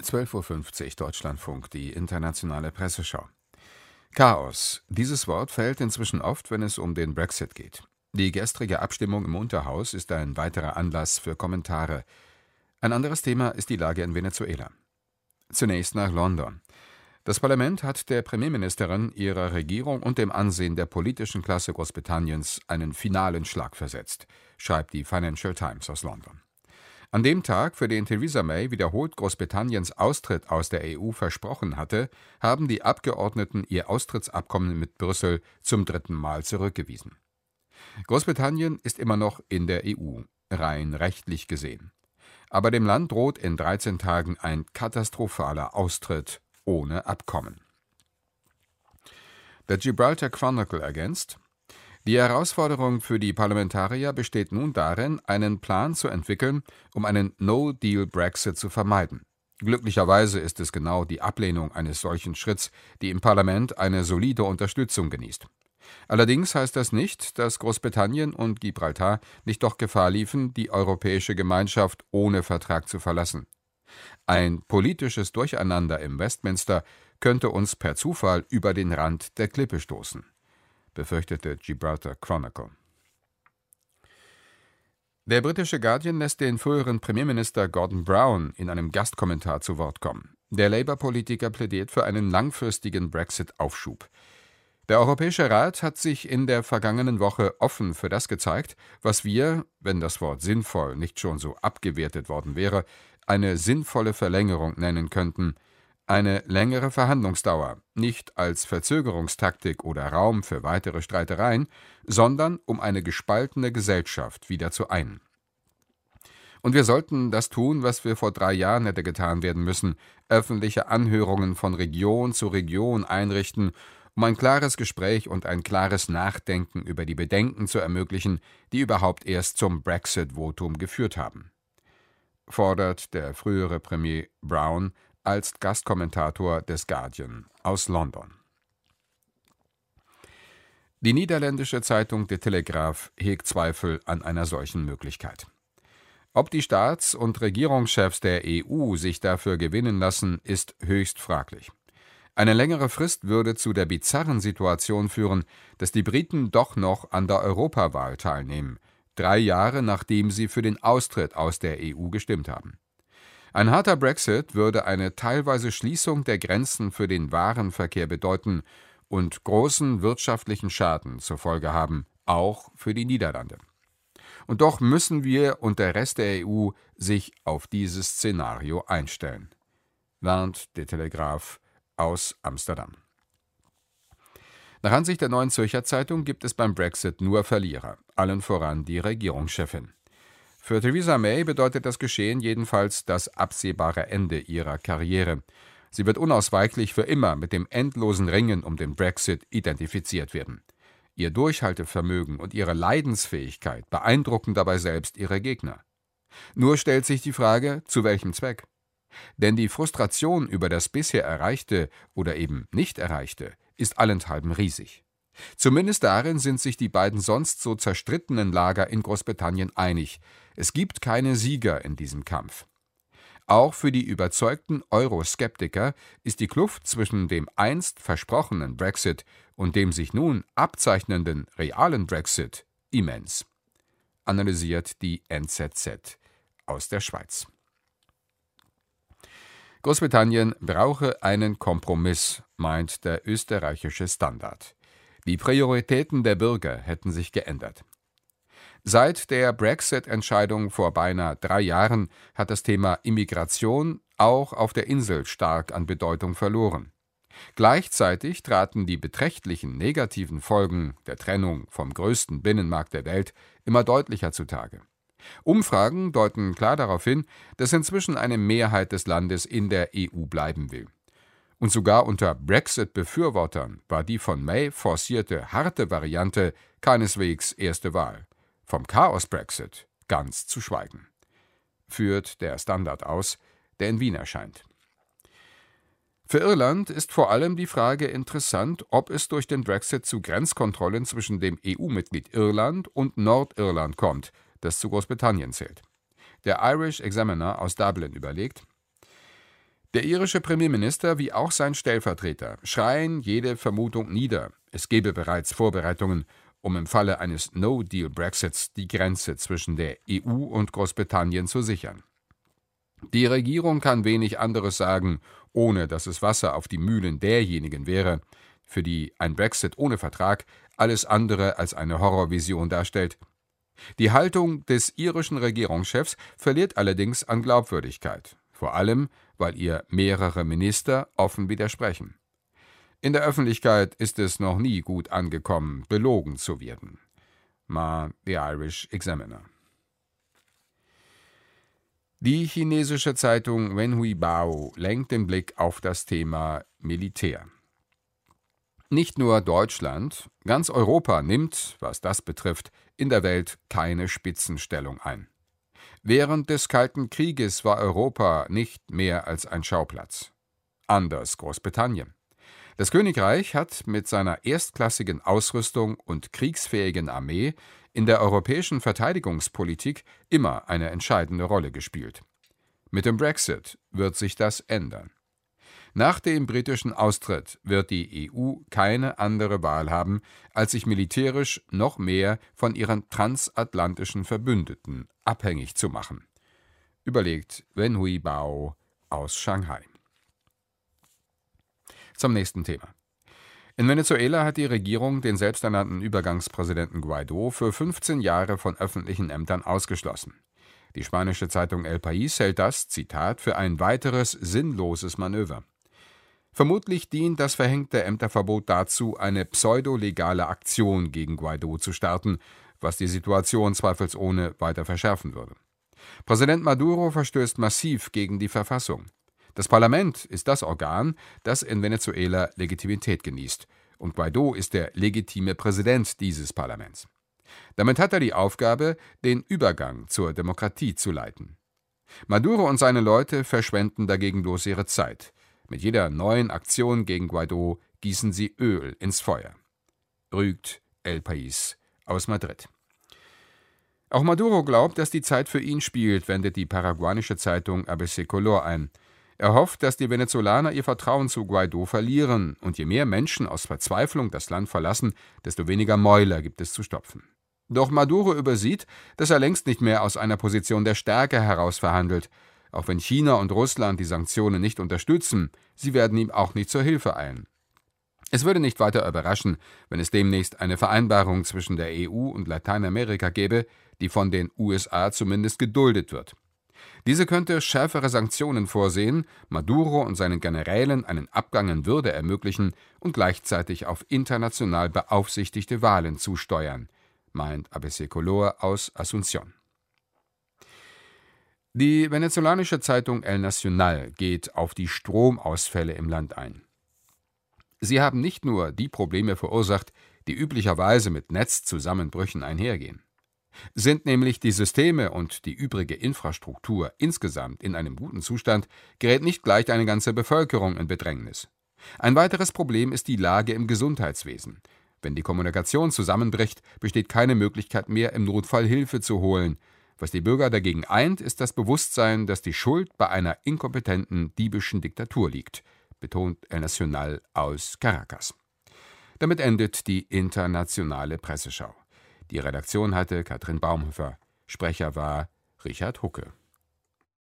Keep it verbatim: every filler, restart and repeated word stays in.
zwölf Uhr fünfzig Deutschlandfunk, die internationale Presseschau. Chaos. Dieses Wort fällt inzwischen oft, wenn es um den Brexit geht. Die gestrige Abstimmung im Unterhaus ist ein weiterer Anlass für Kommentare. Ein anderes Thema ist die Lage in Venezuela. Zunächst nach London. Das Parlament hat der Premierministerin, ihrer Regierung und dem Ansehen der politischen Klasse Großbritanniens einen finalen Schlag versetzt, schreibt die Financial Times aus London. An dem Tag, für den Theresa May wiederholt Großbritanniens Austritt aus der E U versprochen hatte, haben die Abgeordneten ihr Austrittsabkommen mit Brüssel zum dritten Mal zurückgewiesen. Großbritannien ist immer noch in der E U, rein rechtlich gesehen. Aber dem Land droht in dreizehn Tagen ein katastrophaler Austritt ohne Abkommen. Der Gibraltar Chronicle ergänzt: Die Herausforderung für die Parlamentarier besteht nun darin, einen Plan zu entwickeln, um einen No-Deal-Brexit zu vermeiden. Glücklicherweise ist es genau die Ablehnung eines solchen Schritts, die im Parlament eine solide Unterstützung genießt. Allerdings heißt das nicht, dass Großbritannien und Gibraltar nicht doch Gefahr liefen, die Europäische Gemeinschaft ohne Vertrag zu verlassen. Ein politisches Durcheinander im Westminster könnte uns per Zufall über den Rand der Klippe stoßen, befürchtete Gibraltar Chronicle. Der britische Guardian lässt den früheren Premierminister Gordon Brown in einem Gastkommentar zu Wort kommen. Der Labour-Politiker plädiert für einen langfristigen Brexit-Aufschub. Der Europäische Rat hat sich in der vergangenen Woche offen für das gezeigt, was wir, wenn das Wort sinnvoll nicht schon so abgewertet worden wäre, eine sinnvolle Verlängerung nennen könnten. Eine längere Verhandlungsdauer, nicht als Verzögerungstaktik oder Raum für weitere Streitereien, sondern um eine gespaltene Gesellschaft wieder zu einen. Und wir sollten das tun, was wir vor drei Jahren hätte getan werden müssen: öffentliche Anhörungen von Region zu Region einrichten, um ein klares Gespräch und ein klares Nachdenken über die Bedenken zu ermöglichen, die überhaupt erst zum Brexit-Votum geführt haben, fordert der frühere Premier Brown als Gastkommentator des Guardian aus London. Die niederländische Zeitung De Telegraaf hegt Zweifel an einer solchen Möglichkeit. Ob die Staats- und Regierungschefs der E U sich dafür gewinnen lassen, ist höchst fraglich. Eine längere Frist würde zu der bizarren Situation führen, dass die Briten doch noch an der Europawahl teilnehmen, drei Jahre nachdem sie für den Austritt aus der E U gestimmt haben. Ein harter Brexit würde eine teilweise Schließung der Grenzen für den Warenverkehr bedeuten und großen wirtschaftlichen Schaden zur Folge haben, auch für die Niederlande. Und doch müssen wir und der Rest der E U sich auf dieses Szenario einstellen, warnt der Telegraaf aus Amsterdam. Nach Ansicht der Neuen Zürcher Zeitung gibt es beim Brexit nur Verlierer, allen voran die Regierungschefin. Für Theresa May bedeutet das Geschehen jedenfalls das absehbare Ende ihrer Karriere. Sie wird unausweichlich für immer mit dem endlosen Ringen um den Brexit identifiziert werden. Ihr Durchhaltevermögen und ihre Leidensfähigkeit beeindrucken dabei selbst ihre Gegner. Nur stellt sich die Frage, zu welchem Zweck? Denn die Frustration über das bisher Erreichte oder eben nicht Erreichte ist allenthalben riesig. Zumindest darin sind sich die beiden sonst so zerstrittenen Lager in Großbritannien einig: Es gibt keine Sieger in diesem Kampf. Auch für die überzeugten Euroskeptiker ist die Kluft zwischen dem einst versprochenen Brexit und dem sich nun abzeichnenden realen Brexit immens, analysiert die N Z Z aus der Schweiz. Großbritannien brauche einen Kompromiss, meint der österreichische Standard. Die Prioritäten der Bürger hätten sich geändert. Seit der Brexit-Entscheidung vor beinahe drei Jahren hat das Thema Immigration auch auf der Insel stark an Bedeutung verloren. Gleichzeitig traten die beträchtlichen negativen Folgen der Trennung vom größten Binnenmarkt der Welt immer deutlicher zutage. Umfragen deuten klar darauf hin, dass inzwischen eine Mehrheit des Landes in der E U bleiben will. Und sogar unter Brexit-Befürwortern war die von May forcierte harte Variante keineswegs erste Wahl. Vom Chaos-Brexit ganz zu schweigen, führt der Standard aus, der in Wien erscheint. Für Irland ist vor allem die Frage interessant, ob es durch den Brexit zu Grenzkontrollen zwischen dem E U-Mitglied Irland und Nordirland kommt, das zu Großbritannien zählt. Der Irish Examiner aus Dublin überlegt: Der irische Premierminister wie auch sein Stellvertreter schreien jede Vermutung nieder. Es gebe bereits Vorbereitungen, um im Falle eines No-Deal-Brexits die Grenze zwischen der E U und Großbritannien zu sichern. Die Regierung kann wenig anderes sagen, ohne dass es Wasser auf die Mühlen derjenigen wäre, für die ein Brexit ohne Vertrag alles andere als eine Horrorvision darstellt. Die Haltung des irischen Regierungschefs verliert allerdings an Glaubwürdigkeit, vor allem, weil ihr mehrere Minister offen widersprechen. In der Öffentlichkeit ist es noch nie gut angekommen, belogen zu werden. Ma The Irish Examiner. Die chinesische Zeitung Wenhui Bao lenkt den Blick auf das Thema Militär. Nicht nur Deutschland, ganz Europa nimmt, was das betrifft, in der Welt keine Spitzenstellung ein. Während des Kalten Krieges war Europa nicht mehr als ein Schauplatz. Anders Großbritannien. Das Königreich hat mit seiner erstklassigen Ausrüstung und kriegsfähigen Armee in der europäischen Verteidigungspolitik immer eine entscheidende Rolle gespielt. Mit dem Brexit wird sich das ändern. Nach dem britischen Austritt wird die E U keine andere Wahl haben, als sich militärisch noch mehr von ihren transatlantischen Verbündeten abhängig zu machen, überlegt Wenhui Bao aus Shanghai. Zum nächsten Thema. In Venezuela hat die Regierung den selbsternannten Übergangspräsidenten Guaidó für fünfzehn Jahre von öffentlichen Ämtern ausgeschlossen. Die spanische Zeitung El País hält das, Zitat, für ein weiteres sinnloses Manöver. Vermutlich dient das verhängte Ämterverbot dazu, eine pseudolegale Aktion gegen Guaidó zu starten, was die Situation zweifelsohne weiter verschärfen würde. Präsident Maduro verstößt massiv gegen die Verfassung. Das Parlament ist das Organ, das in Venezuela Legitimität genießt, und Guaidó ist der legitime Präsident dieses Parlaments. Damit hat er die Aufgabe, den Übergang zur Demokratie zu leiten. Maduro und seine Leute verschwenden dagegen bloß ihre Zeit. Mit jeder neuen Aktion gegen Guaidó gießen sie Öl ins Feuer. Rügt El País aus Madrid. Auch Maduro glaubt, dass die Zeit für ihn spielt, wendet die paraguayanische Zeitung A B C Color ein. Er hofft, dass die Venezolaner ihr Vertrauen zu Guaidó verlieren, und je mehr Menschen aus Verzweiflung das Land verlassen, desto weniger Mäuler gibt es zu stopfen. Doch Maduro übersieht, dass er längst nicht mehr aus einer Position der Stärke heraus verhandelt. Auch wenn China und Russland die Sanktionen nicht unterstützen, sie werden ihm auch nicht zur Hilfe eilen. Es würde nicht weiter überraschen, wenn es demnächst eine Vereinbarung zwischen der E U und Lateinamerika gäbe, die von den U S A zumindest geduldet wird. Diese könnte schärfere Sanktionen vorsehen, Maduro und seinen Generälen einen Abgang in Würde ermöglichen und gleichzeitig auf international beaufsichtigte Wahlen zusteuern, meint A B C Color aus Asunción. Die venezolanische Zeitung El Nacional geht auf die Stromausfälle im Land ein. Sie haben nicht nur die Probleme verursacht, die üblicherweise mit Netzzusammenbrüchen einhergehen. Sind nämlich die Systeme und die übrige Infrastruktur insgesamt in einem guten Zustand, gerät nicht gleich eine ganze Bevölkerung in Bedrängnis. Ein weiteres Problem ist die Lage im Gesundheitswesen. Wenn die Kommunikation zusammenbricht, besteht keine Möglichkeit mehr, im Notfall Hilfe zu holen. Was die Bürger dagegen eint, ist das Bewusstsein, dass die Schuld bei einer inkompetenten, diebischen Diktatur liegt, betont El Nacional aus Caracas. Damit endet die internationale Presseschau. Die Redaktion hatte Katrin Baumhofer. Sprecher war Richard Hucke.